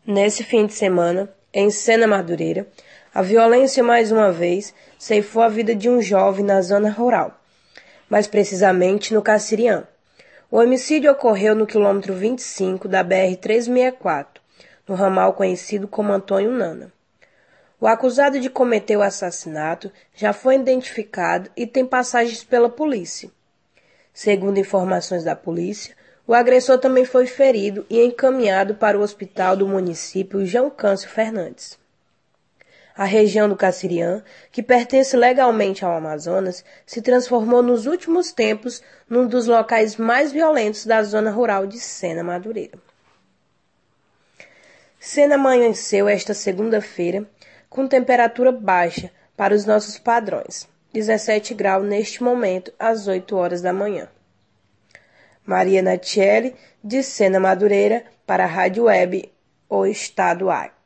Nesse fim de semana, em Sena Madureira, a violência mais uma vez ceifou a vida de um jovem na zona rural, mais precisamente no Cassiriã. O homicídio ocorreu no quilômetro 25 da BR-364, no ramal conhecido como Antônio Nana. O acusado de cometer o assassinato já foi identificado e tem passagens pela polícia. Segundo informações da polícia, o agressor também foi ferido e encaminhado para o hospital do município João Câncio Fernandes. A região do Cassiriã, que pertence legalmente ao Amazonas, se transformou nos últimos tempos num dos locais mais violentos da zona rural de Sena Madureira. Sena amanheceu esta segunda-feira com temperatura baixa para os nossos padrões, 17 graus neste momento, às 8 horas da manhã. Maria Natiele, de Sena Madureira, para a Rádio Web O Estado Ar.